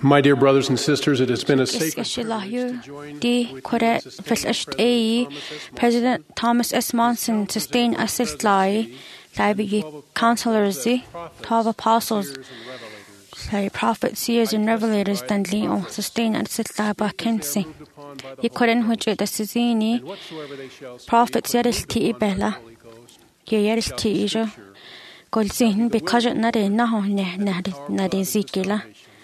My dear brothers and sisters, it has been a sacred Is privilege lahju to join di with kore Jesus' felsast President President Thomas S. Monson sustain assist lai bi counselors tav apostles lai prophets seers and revelators dan leo sustain assist lai ba kensi I koren huje da sizini prophets yeris ti bella yeris ti jo golsin because na re na ho na de zikila.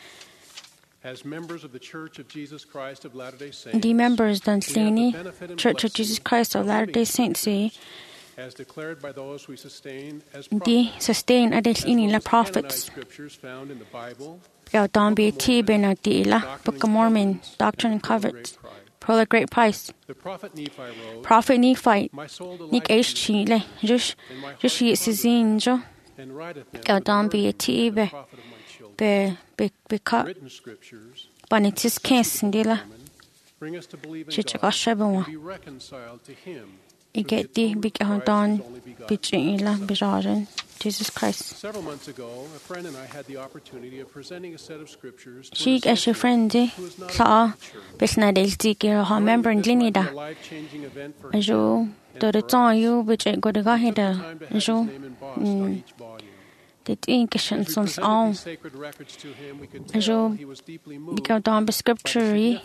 As members of the Church of Jesus Christ of Latter-day Saints, the members dan Slini Church of Jesus Christ of Latter-day Saints as declared by those we sustain as di sustain adel ini la prophets scriptures found in the Bible, ya dan be ti bena di la Book of Mormon, Doctrine and Covenants, Pearl of Great Price. the prophet Nephi wrote, Prophet Nephi "My soul nik delights eish in chi le just yi sizin jo and writeth them ya for dan the be word ti of the be prophet of my children." be ka Written scriptures banitis kes ndila bring us to believe in chicha God shebwa and be reconciled to Him. I get di big dan bichila bijaran Jesus Christ. Several months ago, a friend and I had the opportunity of presenting a set of scriptures to She an as your friend who is not sa in the church. besna del zikir ha member This might be ndlinida a life-changing event for jo him do and de for tan us. you biche go de ga We took the heda time to have his jo name embossed on each volume. de tin kishan As we sons presented on these sacred records to him, we could tell jo he was deeply moved because dan be scripture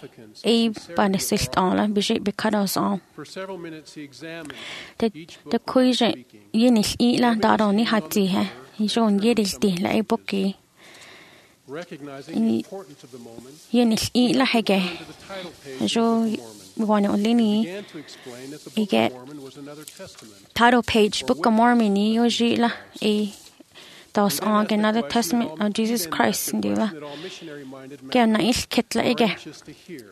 e ban sist on la biche be kados on For several minutes, he examined de each de book while kuije speaking. yenis i la da don ni hati he jo ngedil di la e boki Recognizing the importance of the moment, yenis i la hege to the title page of the jo Book of Mormon, wana olini began to explain that the I Book get of Mormon was another testament. title page Book of Mormon ni yo jila e dos on another testament of Jesus Christ ndila That all missionary-minded men ke na is ketla are ege anxious to hear.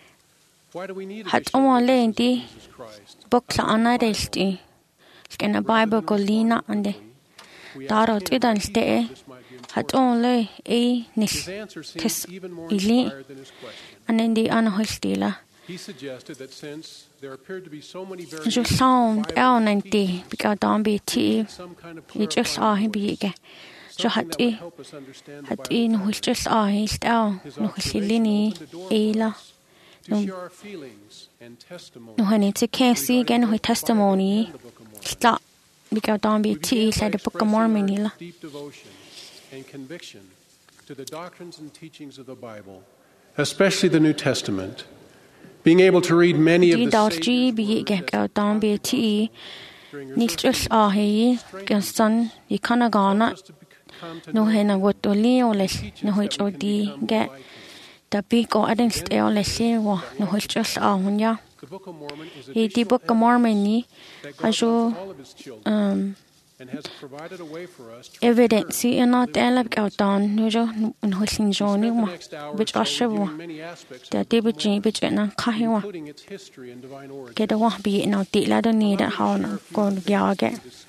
Why do we need a hat missionary on le witness of ndi Jesus Christ? book la ana delti skena Bible ko lina ande We daro asked him tidan why he ste thought this might be hat important. on le e nis His answer tes seemed even more ili inspired than his question. anendi ana hostila He suggested that since there appeared to be so many jo variations, sound the Bible el teaches nanti because don be ti some kind of you just clarifying are be voice, ege jo something hat that would e help us understand the hat Bible in better. hus just are is el His no observation hislini opened the door e for la us to share our feelings and testimony. no hani te kesi gen ho testimony sta because don be We ti began by said the Book of expressing Mormon our la deep devotion and conviction to the doctrines and teachings of the Bible, especially the New Testament. Being able to read many of di the dot Savior's g be words ge as ga he don be taught the ti gospel during his ni earthly just ministry, he strengthened gan son I kana gana us to come to no know hena him, what to leo le teach no us ho that we cho can di become ge more like him. da big go aden stay le se wo no ho just hun ya The Book of Mormon is e di additional Book of Mormon ni that God ajo loves all of his children and has provided a way for us to evidence return in not to live el with him. out don no jo no sin We jo ni spent the mo next hour or which so asho wo reviewing many aspects da of di the Book of bi Mormon, bi na ka he wa including its history and divine origin. ke da wa bi no di la do ni da ha no go ya ge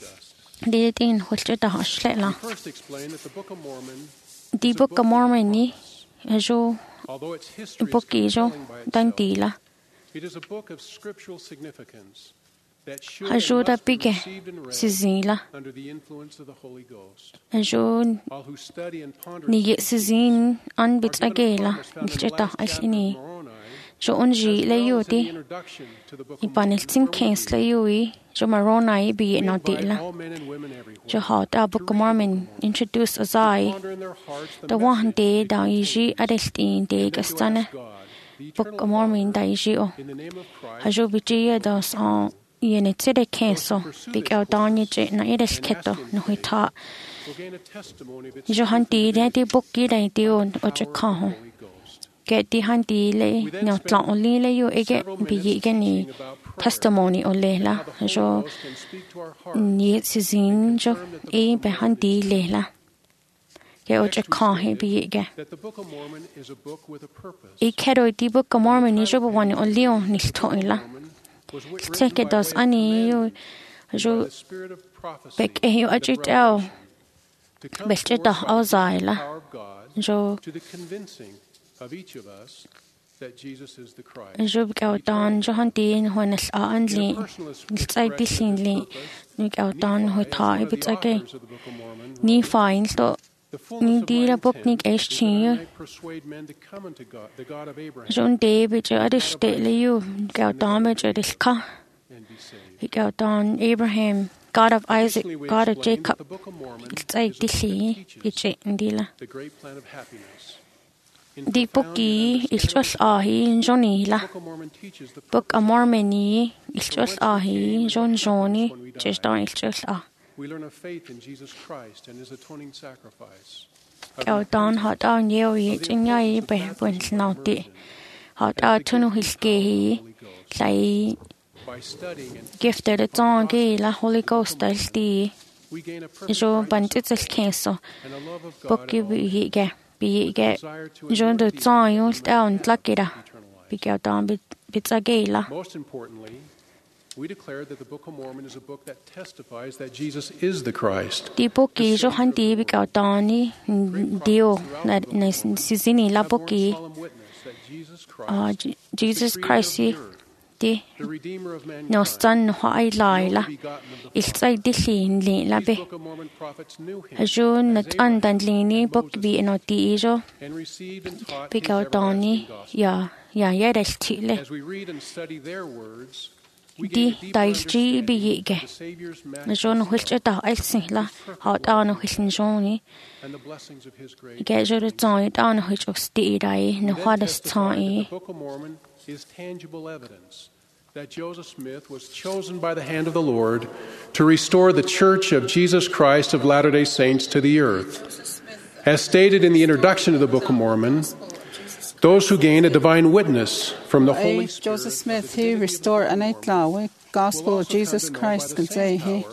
di din ho cho da ha shle la First explain that the Book of Mormon, di Book of Mormon ni ajo although its history is book jo compelling by dan itself, di la it is a book of scriptural significance that should ajo and da must be bige received and read si zila under the influence of the Holy Ghost. ajo All who study and ponder ni its ye teachings si zin an are bit given a agela promise found in ni the ta last al chapter ini of Moroni, jo unji as le well yo as in the di introduction to the Book I of Mormon, panel tin where we kens le read, yo jo marona I bi "We no di invite la all men and women everywhere jo ha da Book of Mormon introduce as I ponder in their hearts the one day da yi adestin de gastane Book of Mormon da yi o in the name of Christ, ajo bi ji dos on yene tede kenso big out on je na edes keto no hita will gain a testimony of its jo hanti de di book gi dai di on o je ka ho Holy Ghost. get di hanti le no tla only le yo ege bi yi ge ni testimony o le la How the jo Holy Ghost can speak to our hearts. ni sizin jo e be hanti le la ge o je ka he bi yi ge That the Book of Mormon is a book with a purpose. e kero di Book of Mormon ni jo bo wani o leon ni sto la Mormon was written take by dos way of ani yo by jo the Spirit of prophecy bek e yo and of ajit revelation to come Beste forth da by the auzaila power of God jo to the convincing of each of us that Jesus is the Christ. jo ga dan jo han din honas a anli tsai disin li ni ga dan ho ta e bit age ni fine sto ní díra bognig éistíú. John David a adiste liú gael damage a dilka. He gael don Abraham, God of Isaac, God of Jacob. It's a dilli, it's a ndila. Di bogi ilchos ahi Johnny la. Book a Mormoni ilchos ahi Johnny just don ilchos ah. We learn of faith in Jesus Christ and his atoning sacrifice. Gael don hot down yeo yet in yai be when naughty. Hot out to no hilke say gifted a song la Holy Ghost as the jo bandits cancel. Book you get John the song used down luckida. Be gael down bits a gala. Most importantly, we declare that the Book of Mormon is a book that testifies that Jesus is the Christ. Di boki jo handi bi gael dani dio na sizini la boki. Jesus Christ di no son ho ai lai la il sai di lin li la be jo na an dan lini bok bi no di jo bi gael dani ya del tile As we read and study their words, di dailji bi yige na jo no hilch ta elsin la hat an no hilin joni and the blessings of his grace. ge jo de zai ta no hilch of sti dai no hades Testify that tai the Book of Mormon is tangible evidence that Joseph Smith was chosen by the hand of the Lord to restore the Church of Jesus Christ of Latter-day Saints to the earth. As stated in the introduction to the Book of Mormon, those who gain a divine witness from the Holy Spirit. Joseph Smith, he restored an outlaw gospel of Jesus Christ can say he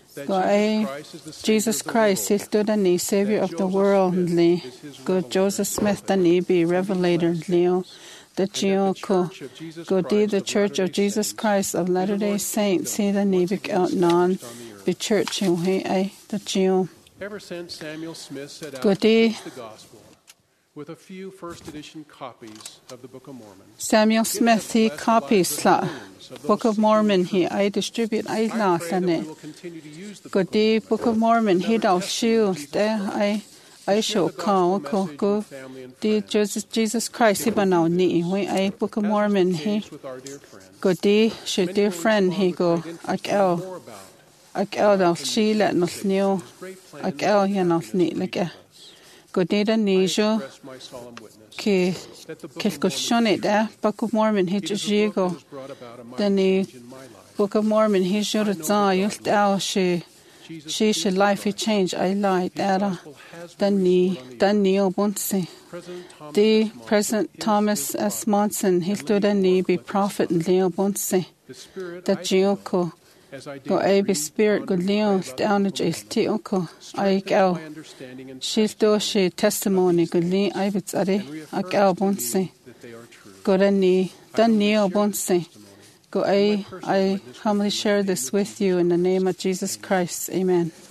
Jesus Christ, he stood in the Savior of the world, good Joseph Smith, the he be revelator, Leo. The Geoko, Godi, the Church of Jesus Christ of Latter-day Saints, he the Nebik out non, be church, he the Geo. Ever since Samuel Smith set out Godi, to preach the gospel with a few first edition copies of the Book of Mormon. Samuel Smith, he copies la Book of Mormon, he distribute I laugh and it. Godi, Book of Mormon, he don't shield there, I show call go the Jesus Christ he now ni we I Book of Mormon he go di she dear friend he go akal dal she let nos new akal ya nos ni like go di the nijo ke quelque shone da Book of Mormon he just go the Book of Mormon he should have done she should life he change I lied that dan ni obunse the President Thomas S. Monson he stood and ni be prophet and leo obunse that Geoko go a be spirit go leo down the Geoko I go she do she testimony go leo I bits are I go obunse go dan ni obunse go I humbly share this with you in the name of Jesus Christ. Amen.